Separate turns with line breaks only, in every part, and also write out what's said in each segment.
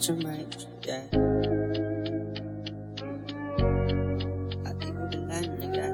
turn right, yeah. I think we'll be lying, nigga.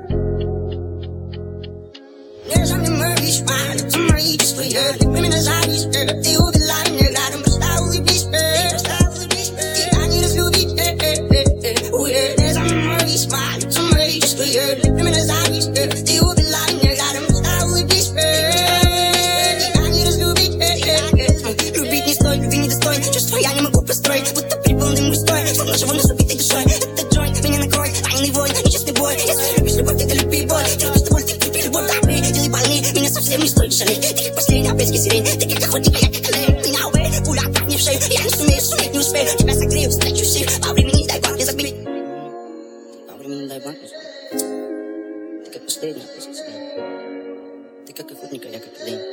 There's only Murray smile, it's a Murray just for you. The women is out, he's there, they will be lying, nigga. I'm a star, we be spared. I need a few beats, oh yeah. There's only Murray smile, it's a Murray just for you. The women is out, he's there, they will be lying, nigga. I'm a star, we be spared. I need a few beats, любить не стоит, любви не достоин. Чувства я не могу построить, будто переполнен густой. Словно живу на забитой душой. Это джойнт, меня накроет, раненый воин, нечестный бой. Если любишь любовь, ты люби боль. Ты любишь боль, ты крепи любовь, да, делай больней. Меня совсем не стоит жалеть. Ты как последний апрельский сирень. Ты как охотник, а я как олень. Меня увей, пуля отправь мне в шею. Я не сумею, не успею. Тебя согрею, встречу сил. По времени дай банк не забить. По времени дай банк не забить. Ты как последний апрельский сирень. Ты как охотник, а я как олень.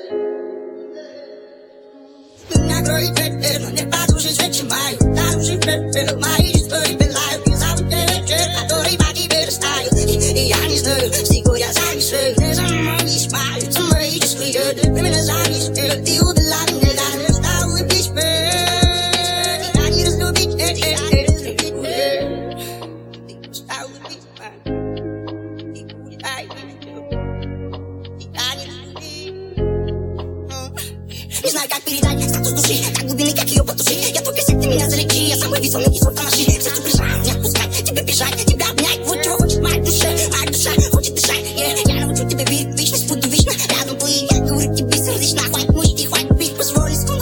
Меня кроет ветер, но не послушать речи мою. Там же ветер, мои истории пылают. И зовут ветер, который по тебе растают. И я не знаю, стиху я зависаю. Не за мной не смеются мои чувства. Ты меня зависишь, ты убила меня. Я не стал любить спать. Я не разлюбить, ты стал любить спать. Ты улетай, я не разлюбить. Не знаю, как передать статус души, как глубины, как ее потушить. Я твой косяк, ты меня залечи. Я самый весомый кислот на наши.